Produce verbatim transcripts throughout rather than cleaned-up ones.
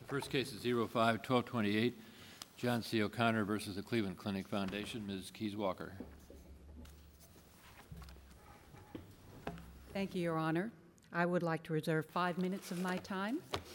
First case is zero five twelve twenty-eight, John C. O'Connor versus the Cleveland Clinic Foundation. Miz Keys Walker. Thank you, Your Honor. I would like to reserve five minutes of my time.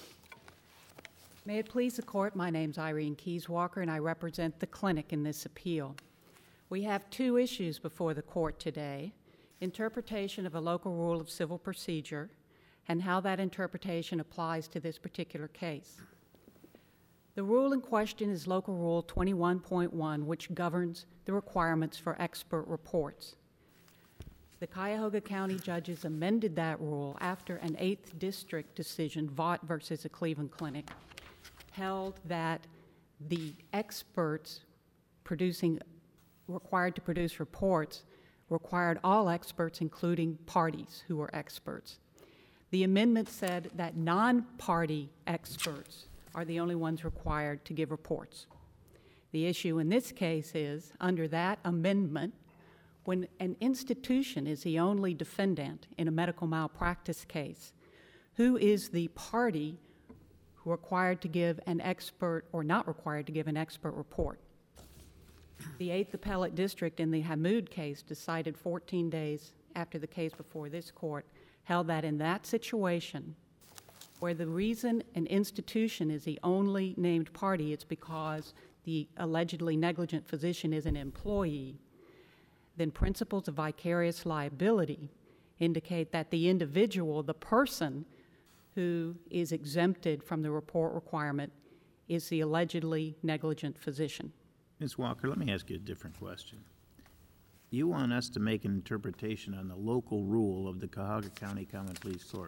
May it please the Court, my name's Irene Keys Walker, and I represent the clinic in this appeal. We have two issues before the Court today: interpretation of a local rule of civil procedure and how that interpretation applies to this particular case. The rule in question is Local Rule twenty-one point one, which governs the requirements for expert reports. The Cuyahoga County judges amended that rule after an eighth District decision, Vaught versus the Cleveland Clinic, held that the experts producing, required to produce reports, required all experts, including parties who were experts. The amendment said that non-party experts are the only ones required to give reports. The issue in this case is, under that amendment, when an institution is the only defendant in a medical malpractice case, who is the party required to give an expert or not required to give an expert report? The eighth Appellate District in the Hamoud case, decided fourteen days after the case before this Court, held that in that situation, where the reason an institution is the only named party, it's because the allegedly negligent physician is an employee, then principles of vicarious liability indicate that the individual, the person who is exempted from the report requirement, is the allegedly negligent physician. Miz Walker, let me ask you a different question. You want us to make an interpretation on the local rule of the Cuyahoga County Common Pleas Court.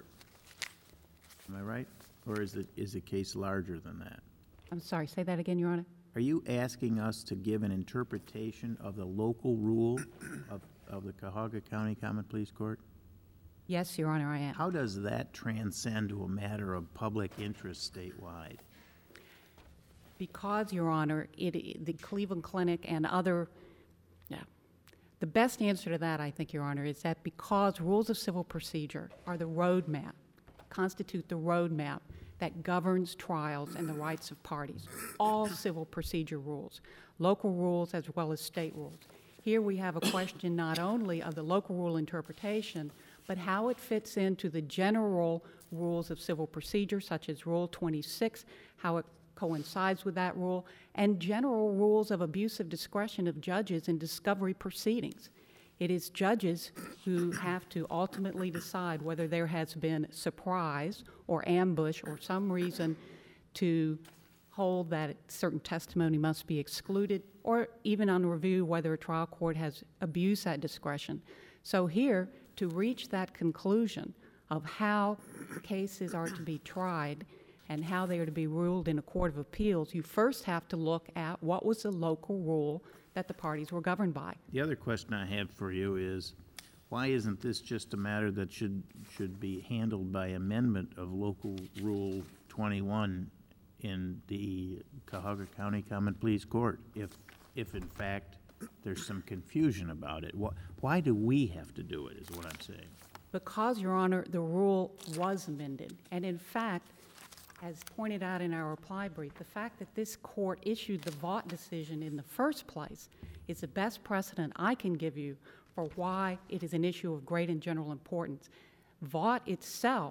Am I right? Or is the, is the case larger than that? I'm sorry, say that again, Your Honor. Are you asking us to give an interpretation of the local rule of, of the Cuyahoga County Common Pleas Court? Yes, Your Honor, I am. How does that transcend to a matter of public interest statewide? Because, Your Honor, it, the Cleveland Clinic and other, yeah, the best answer to that, I think, Your Honor, is that because rules of civil procedure are the roadmap, constitute the roadmap that governs trials and the rights of parties, all civil procedure rules, local rules as well as state rules. Here we have a question not only of the local rule interpretation, but how it fits into the general rules of civil procedure, such as Rule twenty-six, how it coincides with that rule, and general rules of abuse of discretion of judges in discovery proceedings. It is judges who have to ultimately decide whether there has been surprise or ambush or some reason to hold that certain testimony must be excluded, or even on review whether a trial court has abused that discretion. So here, to reach that conclusion of how cases are to be tried and how they are to be ruled in a court of appeals, you first have to look at what was the local rule that the parties were governed by. The other question I have for you is, why isn't this just a matter that should should be handled by amendment of Local Rule twenty-one in the Cuyahoga County Common Pleas Court, if, if in fact there's some confusion about it? Why, why do we have to do it, is what I'm saying? Because, Your Honor, the rule was amended. And in fact, as pointed out in our reply brief, the fact that this court issued the Vaught decision in the first place is the best precedent I can give you for why it is an issue of great and general importance. Vaught itself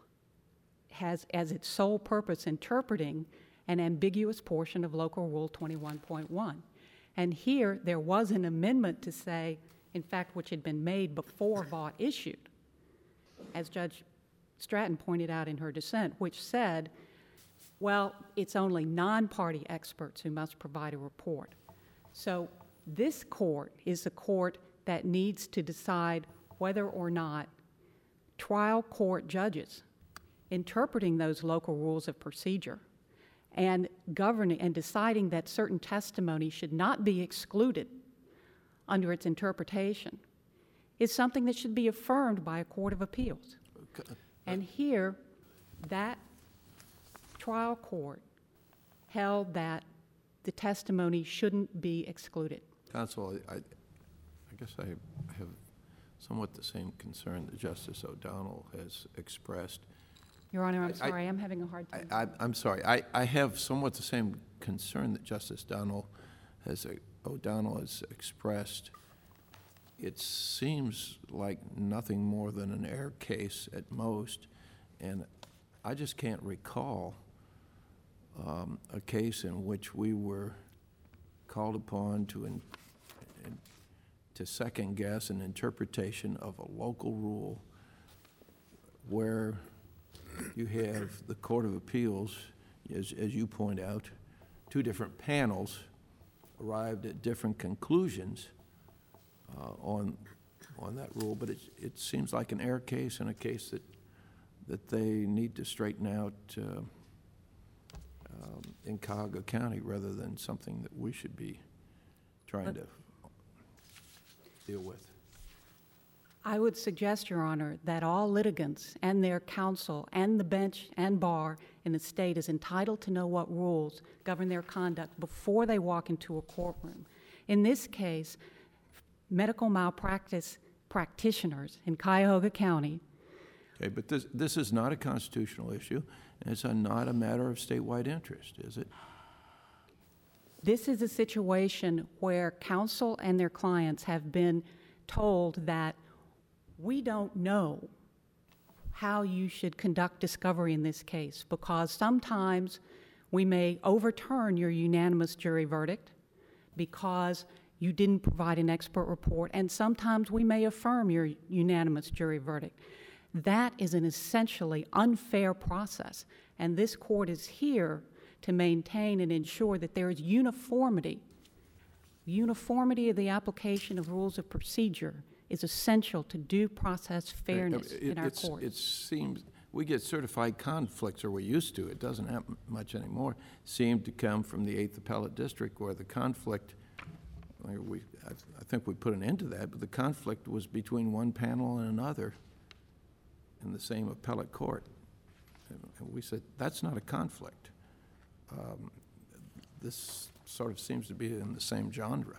has as its sole purpose interpreting an ambiguous portion of Local Rule twenty-one point one. And here there was an amendment to say, in fact, which had been made before Vaught issued, as Judge Stratton pointed out in her dissent, which said, well, it's only non-party experts who must provide a report. So this court is the court that needs to decide whether or not trial court judges interpreting those local rules of procedure and governing and deciding that certain testimony should not be excluded under its interpretation is something that should be affirmed by a court of appeals. Okay. And here, that trial court held that the testimony shouldn't be excluded. Counsel, I, I guess I have somewhat the same concern that Justice O'Donnell has expressed. Your Honor, I'm I- I- sorry, I'm having a hard I, time. I, I'm sorry, I, I have somewhat the same concern that Justice Donnell has, O'Donnell has expressed. It seems like nothing more than an air case at most, and I just can't recall um, a case in which we were called upon to, in, in, to second-guess an interpretation of a local rule where you have the Court of Appeals, as, as you point out, two different panels arrived at different conclusions uh, on, on that rule, but it, it seems like an error case and a case that, that they need to straighten out uh, um, in Cuyahoga County rather than something that we should be trying to deal with. I would suggest, Your Honor, that all litigants and their counsel and the bench and bar in the state is entitled to know what rules govern their conduct before they walk into a courtroom. In this case, medical malpractice practitioners in Cuyahoga County. Okay, but this, this is not a constitutional issue, and it's a, not a matter of statewide interest, is it? This is a situation where counsel and their clients have been told that we don't know how you should conduct discovery in this case because sometimes we may overturn your unanimous jury verdict because you didn't provide an expert report, and sometimes we may affirm your unanimous jury verdict. That is an essentially unfair process, and this court is here to maintain and ensure that there is uniformity. Uniformity of the application of rules of procedure is essential to due process fairness It- in our it's- courts. It seems, we get certified conflicts, or we used to, it doesn't happen much anymore, seemed to come from the eighth Appellate District where the conflict, I mean, we, I I think we put an end to that, but the conflict was between one panel and another in the same appellate court. And and we said, that's not a conflict. Um, This sort of seems to be in the same genre.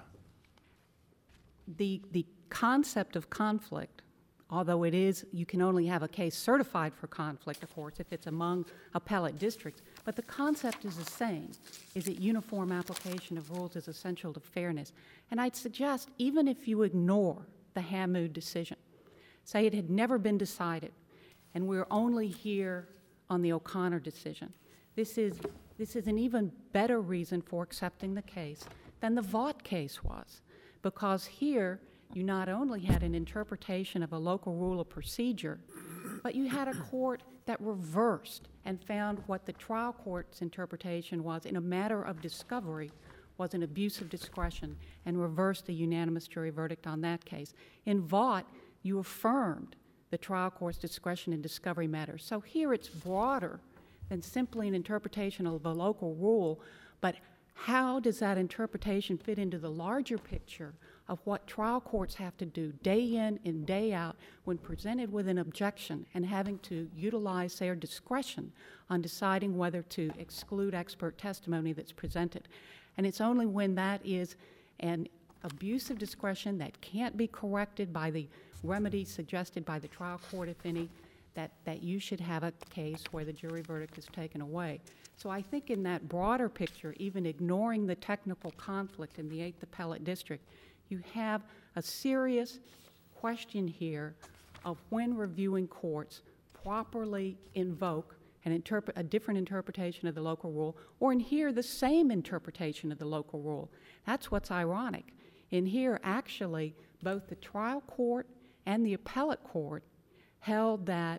The, the concept of conflict, although it is, you can only have a case certified for conflict, of course, if it's among appellate districts, but the concept is the same, is that uniform application of rules is essential to fairness. And I'd suggest, even if you ignore the Hamoud decision, say it had never been decided, and we're only here on the O'Connor decision, this is, this is an even better reason for accepting the case than the Vaught case was, because here you not only had an interpretation of a local rule of procedure, but you had a court that reversed and found what the trial court's interpretation was in a matter of discovery was an abuse of discretion and reversed the unanimous jury verdict on that case. In Vaught, you affirmed the trial court's discretion in discovery matters. So here it's broader than simply an interpretation of a local rule, but how does that interpretation fit into the larger picture of what trial courts have to do day in and day out when presented with an objection and having to utilize their discretion on deciding whether to exclude expert testimony that's presented. And it's only when that is an abuse of discretion that can't be corrected by the remedy suggested by the trial court, if any, that, that you should have a case where the jury verdict is taken away. So I think in that broader picture, even ignoring the technical conflict in the eighth Appellate District, you have a serious question here of when reviewing courts properly invoke an interpret, a different interpretation of the local rule, or in here, the same interpretation of the local rule. That's what's ironic. In here, actually, both the trial court and the appellate court held that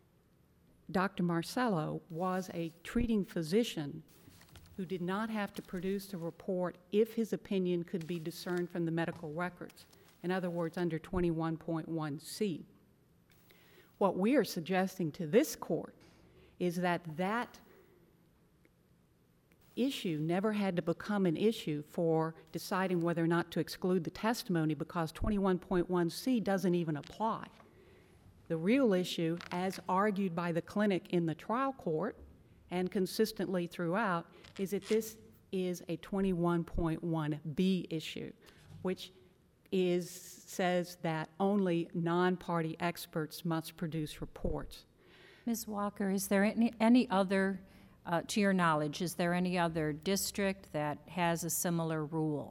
Doctor Marcello was a treating physician who did not have to produce a report if his opinion could be discerned from the medical records. In other words, under twenty-one point one C. What we are suggesting to this court is that that issue never had to become an issue for deciding whether or not to exclude the testimony because twenty-one point one C doesn't even apply. The real issue, as argued by the clinic in the trial court and consistently throughout, is that this is a twenty-one point one B issue, which is, says that only non-party experts must produce reports. Miz Walker, is there any, any other, uh, to your knowledge, is there any other district that has a similar rule?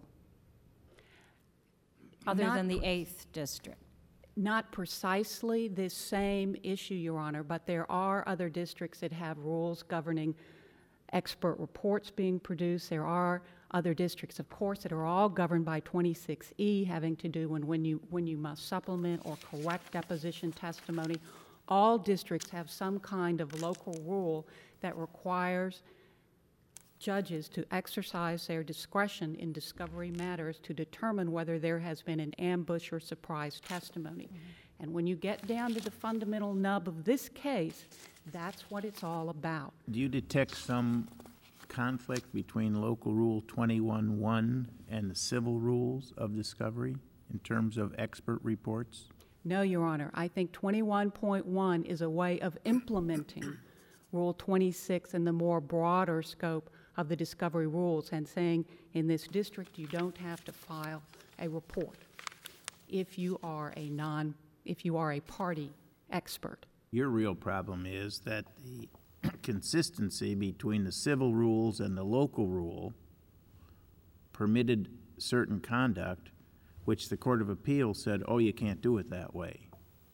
Other Not than the pre- eighth district? Not precisely this same issue, Your Honor, but there are other districts that have rules governing expert reports being produced. There are other districts, of course, that are all governed by twenty-six E, having to do when, when, you, when you must supplement or correct deposition testimony. All districts have some kind of local rule that requires judges to exercise their discretion in discovery matters to determine whether there has been an ambush or surprise testimony. Mm-hmm. And when you get down to the fundamental nub of this case, that's what it's all about. Do you detect some conflict between local rule twenty-one one and the civil rules of discovery in terms of expert reports? No, Your Honor. I think twenty-one point one is a way of implementing Rule twenty-six in the more broader scope of the discovery rules and saying in this district you don't have to file a report if you are a non, if you are a party expert. Your real problem is that the consistency between the civil rules and the local rule permitted certain conduct, which the Court of Appeal said, oh, you can't do it that way.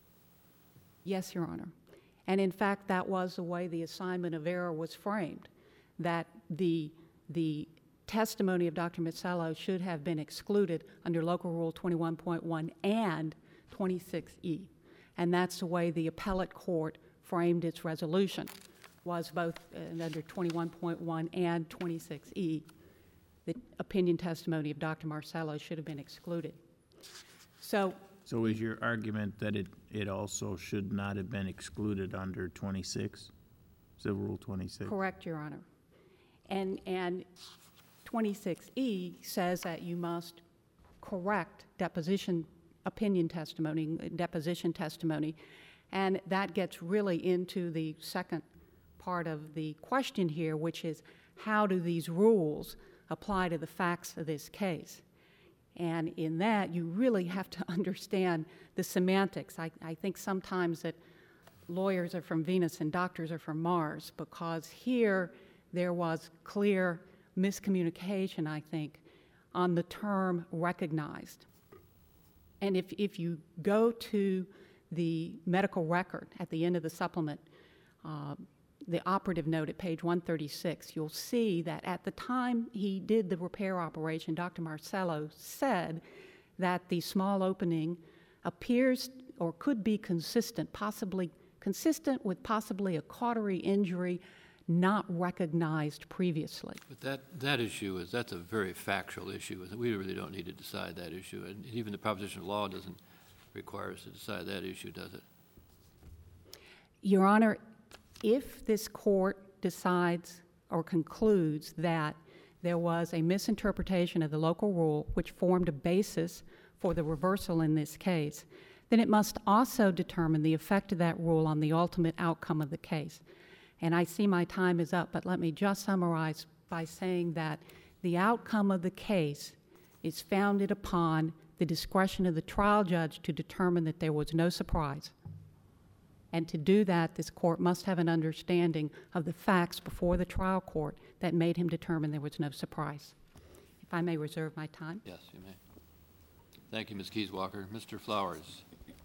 Yes, Your Honor. And in fact, that was the way the assignment of error was framed, that the, the testimony of Doctor Mazzello should have been excluded under Local Rule twenty-one point one and twenty-six E. And that's the way the appellate court framed its resolution, was both uh, under twenty-one point one and twenty-six E. The opinion testimony of Doctor Marcello should have been excluded. So, So is your argument that it, it also should not have been excluded under twenty-six, Civil Rule twenty-six? correct, Your Honor. And, and twenty-six E says that you must correct deposition opinion testimony, deposition testimony, and that gets really into the second part of the question here, which is how do these rules apply to the facts of this case? And in that, you really have to understand the semantics. I, I think sometimes that lawyers are from Venus and doctors are from Mars, because here there was clear miscommunication, I think, on the term recognized. And if, if you go to the medical record at the end of the supplement, uh, the operative note at page one thirty-six, you'll see that at the time he did the repair operation, Doctor Marcello said that the small opening appears or could be consistent, possibly consistent with possibly a cautery injury not recognized previously. But that, that issue is, that's a very factual issue. We really don't need to decide that issue. And even the proposition of law doesn't require us to decide that issue, does it? Your Honor, if this court decides or concludes that there was a misinterpretation of the local rule which formed a basis for the reversal in this case, then it must also determine the effect of that rule on the ultimate outcome of the case. And I see my time is up, but let me just summarize by saying that the outcome of the case is founded upon the discretion of the trial judge to determine that there was no surprise. And to do that, this court must have an understanding of the facts before the trial court that made him determine there was no surprise. If I may reserve my time. Yes, you may. Thank you, Miz Keys Walker. Mister Flowers.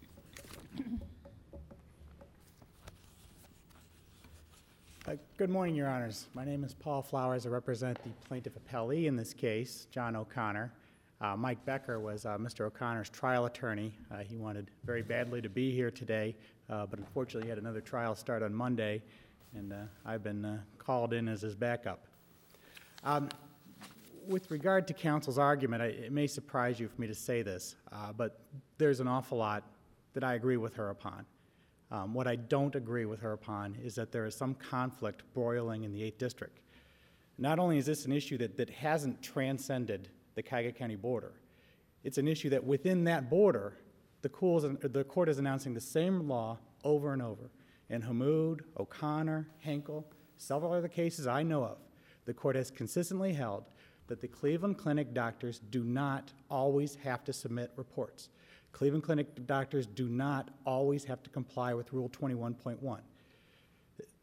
Uh, Good morning, Your Honors. My name is Paul Flowers. I represent the plaintiff appellee in this case, John O'Connor. Uh, Mike Becker was uh, Mister O'Connor's trial attorney. Uh, he wanted very badly to be here today, uh, but unfortunately he had another trial start on Monday, and uh, I've been uh, called in as his backup. Um, with regard to counsel's argument, I, it may surprise you for me to say this, uh, but there's an awful lot that I agree with her upon. Um, what I don't agree with her upon is that there is some conflict broiling in the eighth District. Not only is this an issue that, that hasn't transcended the Cuyahoga County border, it's an issue that within that border, the, cools, the court is announcing the same law over and over. In Hamoud, O'Connor, Henkel, several other cases I know of, the court has consistently held that the Cleveland Clinic doctors do not always have to submit reports. Cleveland Clinic doctors do not always have to comply with Rule twenty-one point one.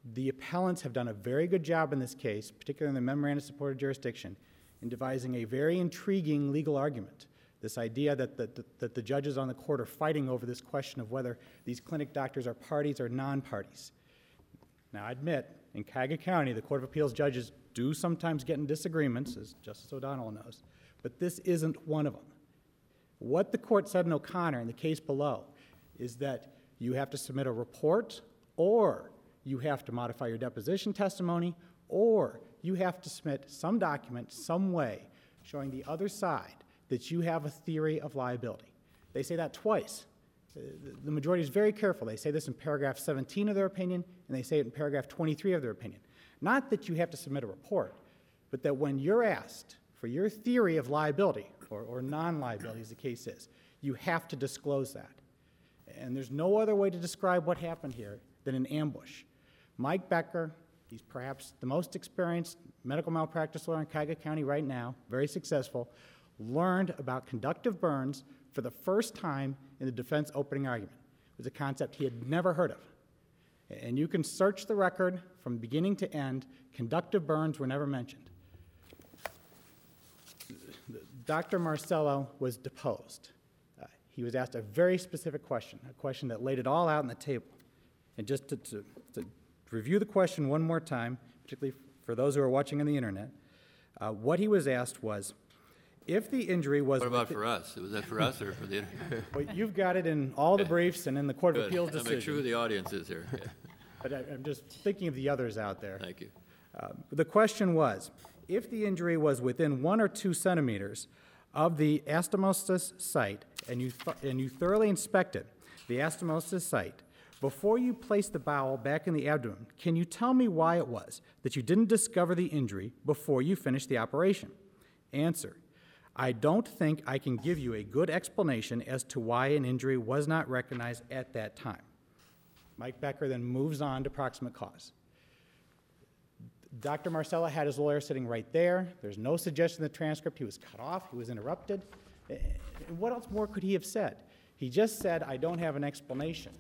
The appellants have done a very good job in this case, particularly in the memorandum of supported jurisdiction, in devising a very intriguing legal argument. This idea that the, that, that the judges on the court are fighting over this question of whether these clinic doctors are parties or non-parties. Now, I admit, in Cuyahoga County, the Court of Appeals judges do sometimes get in disagreements, as Justice O'Donnell knows, but this isn't one of them. What the court said in O'Connor in the case below is that you have to submit a report, or you have to modify your deposition testimony, or you have to submit some document, some way, showing the other side that you have a theory of liability. They say that twice. The majority is very careful. They say this in paragraph seventeen of their opinion, and they say it in paragraph twenty-three of their opinion. Not that you have to submit a report, but that when you're asked for your theory of liability, or, or non-liability as the case is, you have to disclose that. And there's no other way to describe what happened here than an ambush. Mike Becker, he's perhaps the most experienced medical malpractice lawyer in Cuyahoga County right now, very successful, learned about conductive burns for the first time in the defense opening argument. It was a concept he had never heard of. And you can search the record from beginning to end. Conductive burns were never mentioned. Doctor Marcello was deposed. Uh, he was asked a very specific question, a question that laid it all out on the table. And just to, to, to review the question one more time, particularly for those who are watching on the internet, uh, what he was asked was, if the injury was... What about for us? Was that for us or for the... Well, you've got it in all the briefs and in the Court of Good. Appeals I'll decision. make sure who the audience is here. Yeah. But I, I'm just thinking of the others out there. Thank you. Uh, the question was, if the injury was within one or two centimeters of the anastomosis site, and you, th- and you thoroughly inspected the anastomosis site, before you place the bowel back in the abdomen, can you tell me why it was that you didn't discover the injury before you finished the operation? Answer, I don't think I can give you a good explanation as to why an injury was not recognized at that time. Mike Becker then moves on to proximate cause. Doctor Marcella had his lawyer sitting right there. There's no suggestion in the transcript he was cut off, he was interrupted. And what else more could he have said? He just said, I don't have an explanation.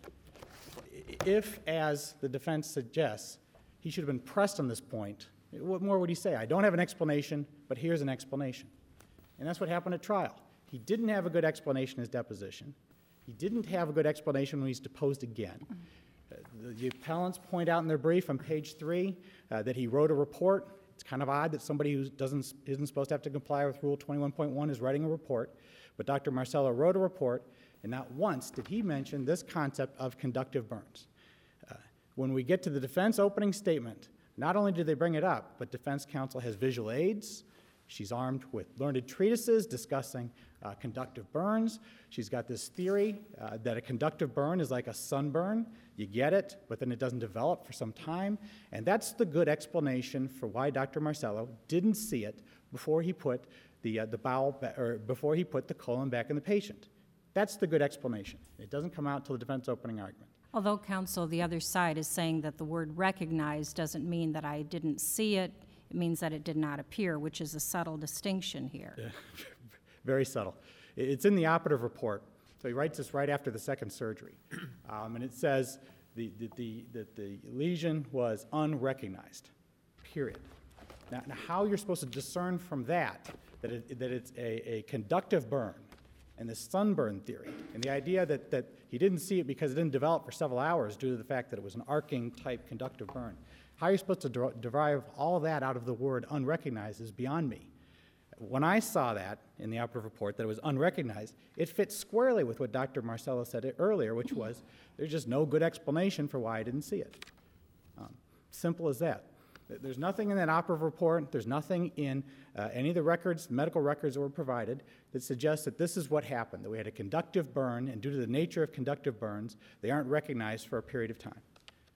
If, as the defense suggests, he should have been pressed on this point, what more would he say? I don't have an explanation, but here's an explanation. And that's what happened at trial. He didn't have a good explanation in his deposition. He didn't have a good explanation when he's deposed again. Uh, the, the appellants point out in their brief on page three uh, that he wrote a report. It's kind of odd that somebody who doesn't, isn't supposed to have to comply with Rule twenty-one point one is writing a report. But Doctor Marcello wrote a report, and not once did he mention this concept of conductive burns. Uh, when we get to the defense opening statement, not only did they bring it up, but defense counsel has visual aids. She's armed with learned treatises discussing uh, conductive burns. She's got this theory uh, that a conductive burn is like a sunburn. You get it, but then it doesn't develop for some time. And that's the good explanation for why Doctor Marcello didn't see it before he put the, uh, the bowel, ba- or before he put the colon back in the patient. That's the good explanation. It doesn't come out until the defense opening argument. Although, counsel, the other side is saying that the word recognize doesn't mean that I didn't see it. It means that it did not appear, which is a subtle distinction here. Yeah. Very subtle. It's in the operative report. So he writes this right after the second surgery. Um, and it says the, the, the, that the lesion was unrecognized, period. Now, now, how you're supposed to discern from that that, it, that it's a, a conductive burn and the sunburn theory, and the idea that, that he didn't see it because it didn't develop for several hours due to the fact that it was an arcing type conductive burn. How you're supposed to der- derive all that out of the word unrecognized is beyond me. When I saw that in the operative report, that it was unrecognized, it fits squarely with what Doctor Marcello said earlier, which was there's just no good explanation for why I didn't see it. Um, simple as that. There's nothing in that operative report, there's nothing in uh, any of the records, medical records that were provided, that suggests that this is what happened, that we had a conductive burn, and due to the nature of conductive burns, they aren't recognized for a period of time.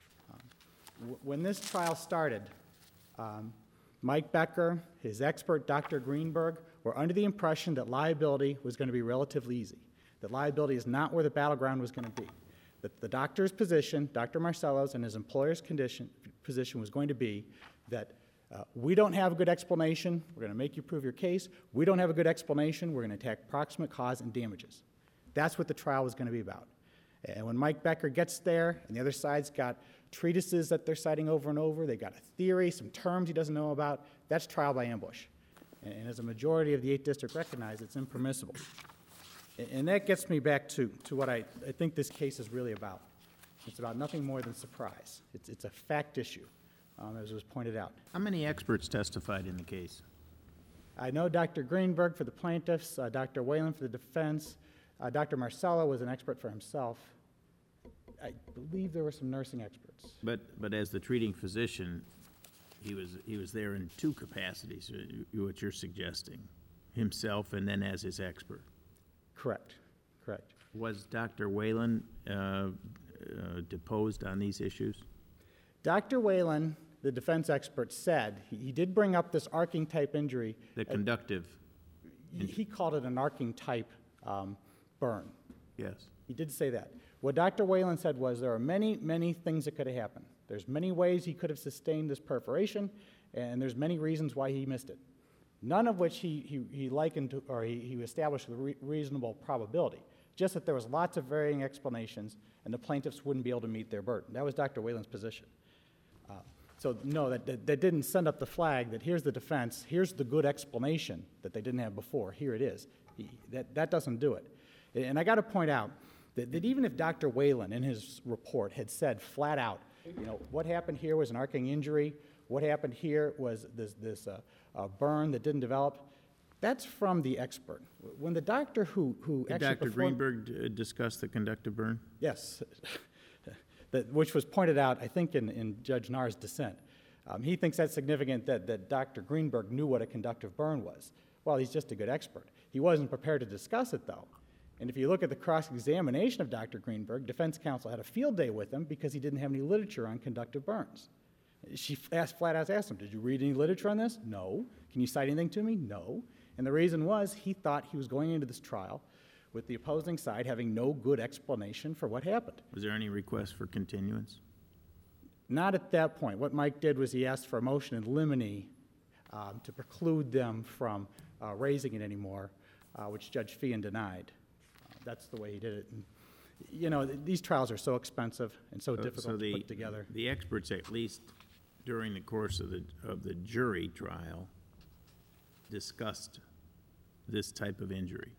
When this trial started, um, Mike Becker, his expert, Doctor Greenberg, were under the impression that liability was going to be relatively easy, that liability is not where the battleground was going to be. That the doctor's position, Doctor Marcello's, and his employer's condition, position was going to be that uh, we don't have a good explanation, we're going to make you prove your case. We don't have a good explanation, we're going to attack proximate cause and damages. That's what the trial was going to be about. And when Mike Becker gets there, and the other side's got treatises that they're citing over and over, they've got a theory, some terms he doesn't know about, that's trial by ambush. And, and as a majority of the eighth District recognized, it's impermissible. And, and that gets me back to, to what I, I think this case is really about. It's about nothing more than surprise. It's, it's a fact issue, um, as was pointed out. How many experts testified in the case? I know Doctor Greenberg for the plaintiffs, uh, Doctor Whalen for the defense, uh, Doctor Marcello was an expert for himself. I believe there were some nursing experts. But, but as the treating physician, he was, he was there in two capacities, uh, you- what you're suggesting, himself and then as his expert. Correct, correct. Was Doctor Whalen uh, uh, deposed on these issues? Doctor Whalen, the defense expert, said, he, he did bring up this arcing type injury. The conductive, He, he called it an arcing type um, burn. yes. He did say that. What Doctor Whalen said was there are many, many things that could have happened. There's many ways he could have sustained this perforation, and there's many reasons why he missed it. None of which he, he, he likened to, or he, he established with re- reasonable probability. Just that there was lots of varying explanations, and the plaintiffs wouldn't be able to meet their burden. That was Doctor Whalen's position. Uh, so no, that, that, that didn't send up the flag that here's the defense, here's the good explanation that they didn't have before, here it is. He, that, that doesn't do it. And I got to point out that, that even if Doctor Whalen in his report had said flat out, you know, what happened here was an arcing injury, what happened here was this, this uh, uh, burn that didn't develop, that's from the expert. When the doctor who, who Did actually Doctor performed- Greenberg uh, discuss the conductive burn? Yes, that, which was pointed out, I think, in, in Judge Narr's dissent. Um, he thinks that's significant that, that Doctor Greenberg knew what a conductive burn was. Well, he's just a good expert. He wasn't prepared to discuss it, though. And if you look at the cross-examination of Doctor Greenberg, defense counsel had a field day with him because he didn't have any literature on conductive burns. She asked, flat out asked him, did you read any literature on this? No. Can you cite anything to me? No. And the reason was he thought he was going into this trial with the opposing side having no good explanation for what happened. Was there any request for continuance? Not at that point. What Mike did was he asked for a motion in limine um, to preclude them from uh, raising it anymore, uh, which Judge Feehan denied. Uh, that's the way he did it. And, you know, th- these trials are so expensive and so So- difficult so to the- put together. The experts, at least during the course of the, of the jury trial, discussed this type of injury.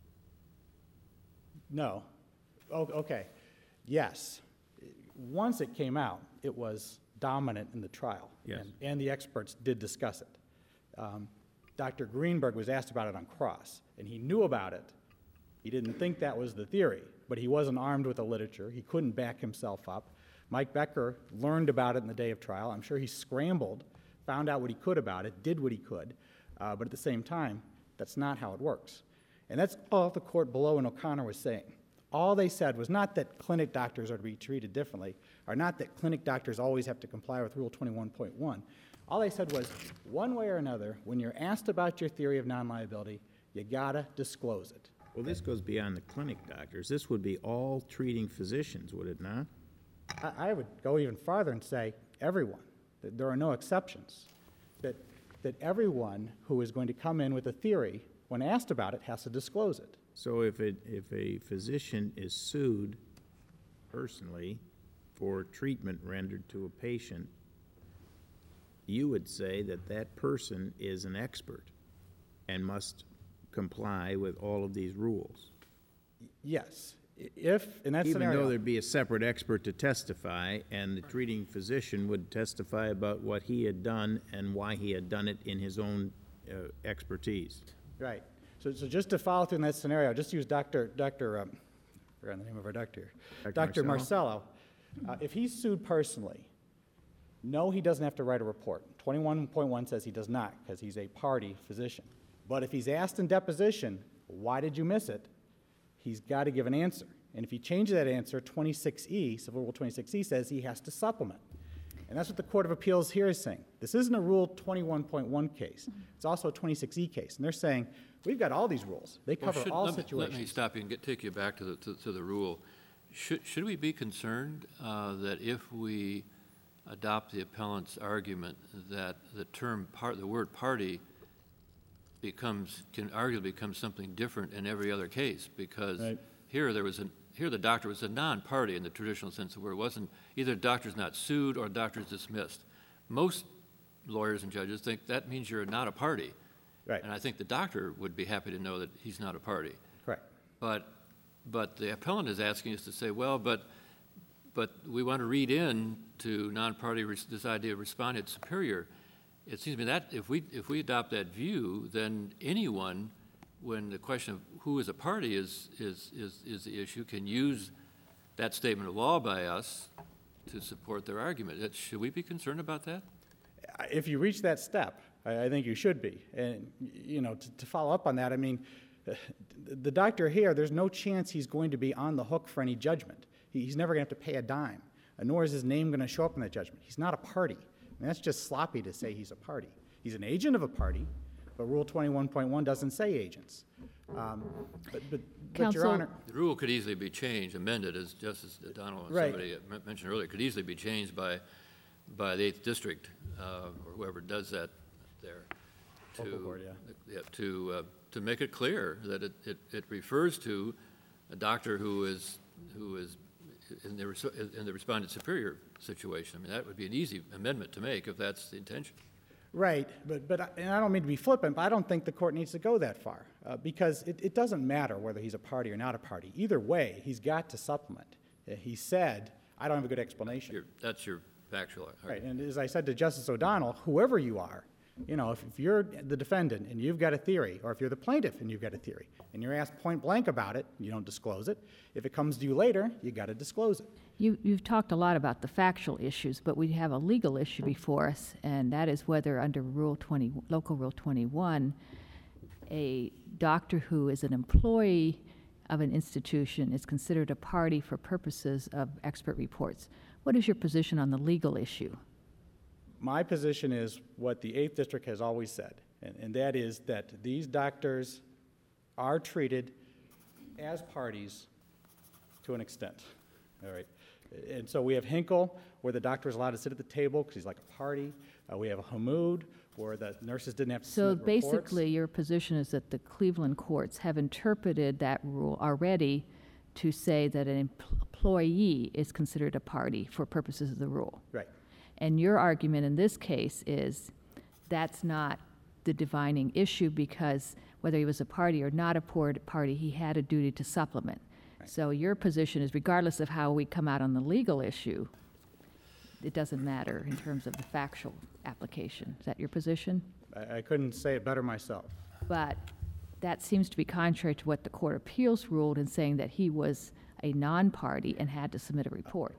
No. Oh, okay. Yes. Once it came out, it was dominant in the trial. Yes. And, and the experts did discuss it. Um, Doctor Greenberg was asked about it on cross, and he knew about it. He didn't think that was the theory, but he wasn't armed with the literature. He couldn't back himself up. Mike Becker learned about it in the day of trial. I'm sure he scrambled, found out what he could about it, did what he could, uh, but at the same time, that's not how it works. And that's all the court below in O'Connor was saying. All they said was not that clinic doctors are to be treated differently, or not that clinic doctors always have to comply with Rule twenty-one point one. All they said was, one way or another, when you're asked about your theory of non-liability, you gotta disclose it. Well, this goes beyond the clinic doctors. This would be all treating physicians, would it not? I, I would go even farther and say everyone, that there are no exceptions, that, that everyone who is going to come in with a theory, when asked about it, has to disclose it. So if it, if a physician is sued personally for treatment rendered to a patient, you would say that that person is an expert and must comply with all of these rules. Yes, I- if, in that Even scenario. though there'd be a separate expert to testify, and the treating physician would testify about what he had done and why he had done it in his own uh, expertise. Right. So, so just to follow through in that scenario, just use Doctor Doctor Um, I forgot the name of our doctor. Doctor Doctor Marcello? Marcello. Uh, if he's sued personally, no, he doesn't have to write a report. twenty-one point one says he does not because he's a party physician. But if he's asked in deposition, why did you miss it? He's got to give an answer. And if he changes that answer, twenty-six E, Civil Rule twenty-six E says he has to supplement. And that's what the Court of Appeals here is saying. This isn't a Rule twenty-one point one case. It's also a twenty-six E case. And they're saying, we've got all these rules. They Well, cover should- all let me- situations. Let me stop you and get, take you back to the, to, to the rule. Should, should we be concerned uh, that if we adopt the appellant's argument that the term part, the word party becomes, can arguably become something different in every other case? Because Right. here there was an here the doctor was a non-party in the traditional sense of where it wasn't, either the doctor's not sued or the doctor's dismissed. Most lawyers and judges think that means you're not a party. Right. And I think the doctor would be happy to know that he's not a party. Correct. But, but the appellant is asking us to say, well, but, but we want to read in to non-party res- this idea of respondent superior. It seems to me that if we, if we adopt that view, then anyone, when the question of who is a party is, is, is, is the issue, can use that statement of law by us to support their argument. That- Should we be concerned about that? If you reach that step, I, I think you should be. And, y- you know, to, to follow up on that, I mean, the doctor here, there's no chance he's going to be on the hook for any judgment. He, he's never going to have to pay a dime, nor is his name going to show up in that judgment. He's not a party. I mean, that's just sloppy to say he's a party. He's an agent of a party, but Rule twenty-one point one doesn't say agents. Um, But, but, but Your Counsel- Honor, The rule could easily be changed, amended, as Justice O'Donnell and Right. somebody men- mentioned earlier, could easily be changed by, by the Eighth District, uh, or whoever does that there. Local to- board, yeah. Yeah, to, uh, to make it clear that it, it, it refers to a doctor who is, who is in the, res- in the respondent superior situation. I mean, that would be an easy amendment to make if that's the intention. right, but, but, I- and I don't mean to be flippant, but I don't think the court needs to go that far, uh, because it, it doesn't matter whether he's a party or not a party. Either way, he's got to supplement. Uh, He said, I don't have a good explanation. Your, that's your factual Right, argument. and as I said to Justice O'Donnell, whoever you are, you know, if, if you're the defendant and you've got a theory, or if you're the plaintiff and you've got a theory, and you're asked point blank about it, you don't disclose it. If it comes to you later, you got to disclose it. You, you've talked a lot about the factual issues, but we have a legal issue before us, and that is whether under Rule twenty, Local Rule twenty-one, a doctor who is an employee of an institution is considered a party for purposes of expert reports. What is your position on the legal issue? My position is what the Eighth District has always said, and, and that is that these doctors are treated as parties to an extent, all right? And so we have Hinkle, where the doctor is allowed to sit at the table because he's like a party. Uh, we have Hamoud, where the nurses didn't have to So submit reports. basically, your position is that the Cleveland courts have interpreted that rule already to say that an em- employee is considered a party for purposes of the rule. Right. And your argument in this case is that's not the divining issue because whether he was a party or not a por- party, he had a duty to supplement. So your position is regardless of how we come out on the legal issue, it doesn't matter in terms of the factual application. Is that your position? I, I couldn't say it better myself. But that seems to be contrary to what the Court of Appeals ruled in saying that he was a non-party and had to submit a report.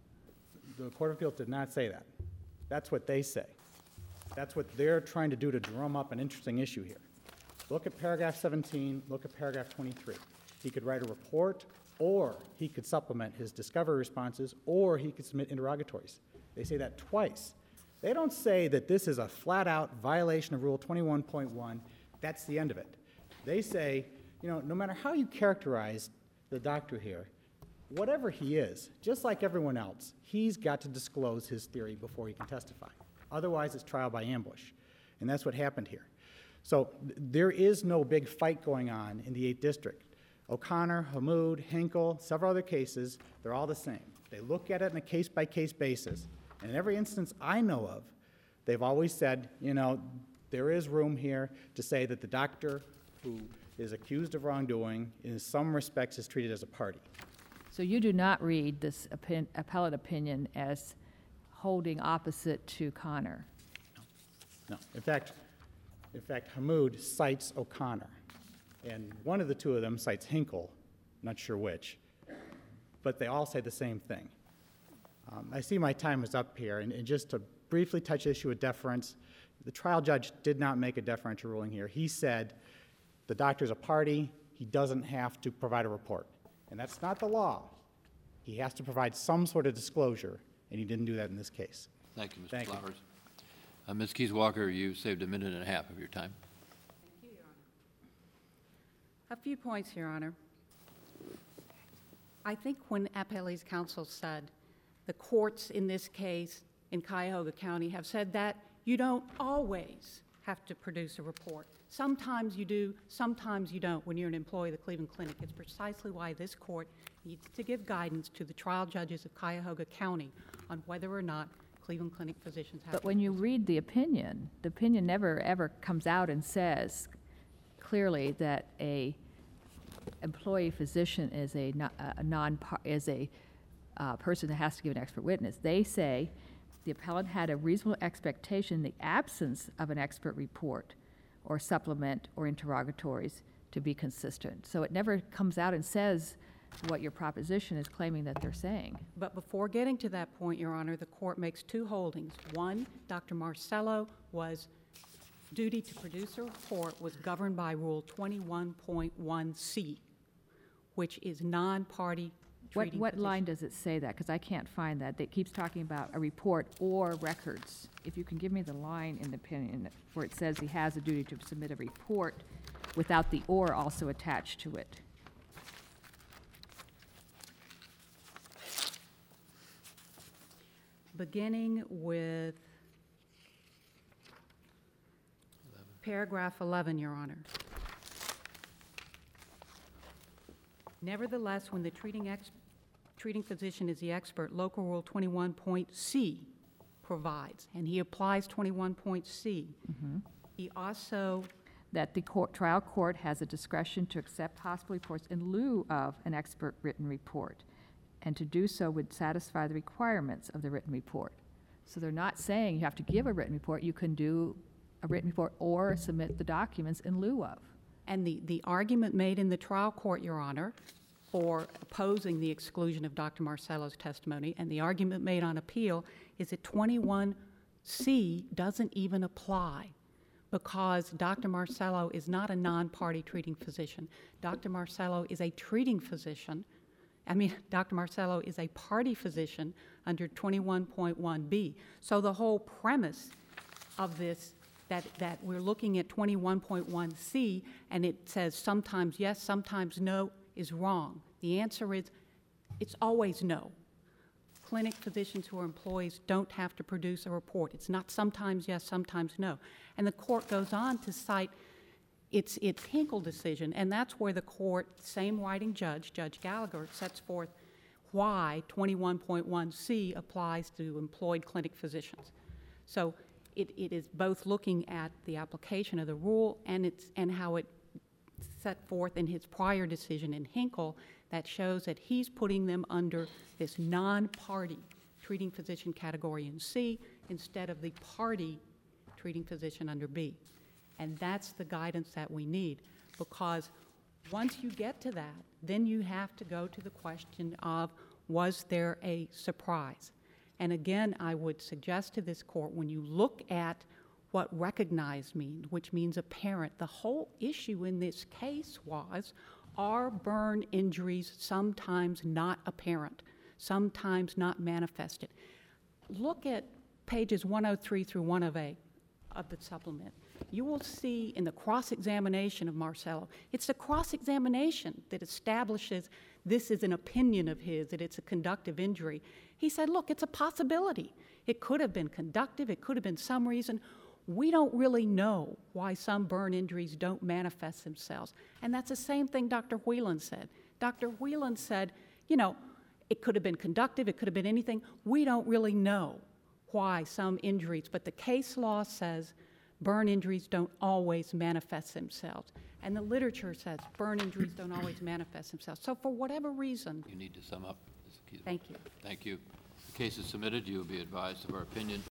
The Court of Appeals did not say that. That's what they say. That's what they're trying to do to drum up an interesting issue here. Look at paragraph seventeen, look at paragraph twenty-three. He could write a report, or he could supplement his discovery responses, or he could submit interrogatories. They say that twice. They don't say that this is a flat-out violation of Rule twenty-one point one. That's the end of it. They say, you know, no matter how you characterize the doctor here, whatever he is, just like everyone else, he's got to disclose his theory before he can testify. Otherwise, it's trial by ambush. And that's what happened here. So th- there is no big fight going on in the Eighth District. O'Connor, Hamoud, Hinkle, several other cases, they're all the same. They look at it on a case-by-case basis. And in every instance I know of, they've always said, you know, there is room here to say that the doctor who is accused of wrongdoing in some respects is treated as a party. So you do not read this opin- appellate opinion as holding opposite to Connor? No. In fact, in fact, Hamoud cites O'Connor, and one of the two of them cites Hinkle, not sure which, but they all say the same thing. Um, I see my time is up here, and, and just to briefly touch the issue of deference, the trial judge did not make a deferential ruling here. He said the doctor's a party, he doesn't have to provide a report. And that's not the law. He has to provide some sort of disclosure, and he didn't do that in this case. Thank you, Mister Thank you. Flowers. Uh, Miz Keys Walker, you saved a minute and a half of your time. A few points, Your Honor. I think when Appellee's counsel said the courts in this case in Cuyahoga County have said that you don't always have to produce a report. Sometimes you do, sometimes you don't when you're an employee of the Cleveland Clinic. It's precisely why this court needs to give guidance to the trial judges of Cuyahoga County on whether or not Cleveland Clinic physicians have to. But when you read the opinion, the opinion never, ever comes out and says clearly that a employee physician is a, no- a non, is a uh, person that has to give an expert witness. They say the appellant had a reasonable expectation in the absence of an expert report or supplement or interrogatories to be consistent. So it never comes out and says what your proposition is claiming that they're saying. But before getting to that point, Your Honor, the court makes two holdings. One, Doctor Marcello was, duty to produce a report was governed by Rule twenty-one point one C, which is non-party What, treating what line physician. does it say that? Because I can't find that. It keeps talking about a report or records. If you can give me the line in the opinion where it says he has a duty to submit a report without the or also attached to it. Beginning with paragraph eleven, Your Honor. Nevertheless, when the treating ex, treating physician is the expert, local rule twenty-one point C provides, and he applies twenty-one point C. He also, That the court, trial court has a discretion to accept hospital reports in lieu of an expert written report, and to do so would satisfy the requirements of the written report. So they're not saying you have to give a written report. You can do a written report or submit the documents in lieu of. and the, the argument made in the trial court, Your Honor, for opposing the exclusion of Doctor Marcello's testimony, and the argument made on appeal, is that twenty-one C doesn't even apply because Doctor Marcello is not a non-party treating physician. Doctor Marcello is a treating physician. I mean, Doctor Marcello is a party physician under twenty-one point one B. So the whole premise of this, that, that we're looking at twenty-one point one C and it says sometimes yes, sometimes no, is wrong. The answer is, it's always no. Clinic physicians who are employees don't have to produce a report. It's not sometimes yes, sometimes no. And the court goes on to cite its, its Hinkle decision, and that's where the court, same writing judge, Judge Gallagher, sets forth why twenty-one point one C applies to employed clinic physicians. So it, it is both looking at the application of the rule and, it's, and how it set forth in his prior decision in Hinkle that shows that he's putting them under this non-party treating physician category in C instead of the party treating physician under B. And that's the guidance that we need, because once you get to that, then you have to go to the question of, was there a surprise? And again, I would suggest to this court, when you look at what recognized means, which means apparent, the whole issue in this case was, are burn injuries sometimes not apparent, sometimes not manifested? Look at pages one oh three through one oh eight of the supplement. You will see in the cross-examination of Marcello, it's the cross-examination that establishes this is an opinion of his, that it's a conductive injury. He said, look, it's a possibility. It could have been conductive, it could have been some reason. We don't really know why some burn injuries don't manifest themselves. And that's the same thing Doctor Whelan said. Doctor Whelan said, you know, it could have been conductive, it could have been anything. We don't really know why some injuries, but the case law says burn injuries don't always manifest themselves. And the literature says burn injuries don't always manifest themselves. So for whatever reason, You need to sum up. thank you. Thank you. The case is submitted. You will be advised of our opinion.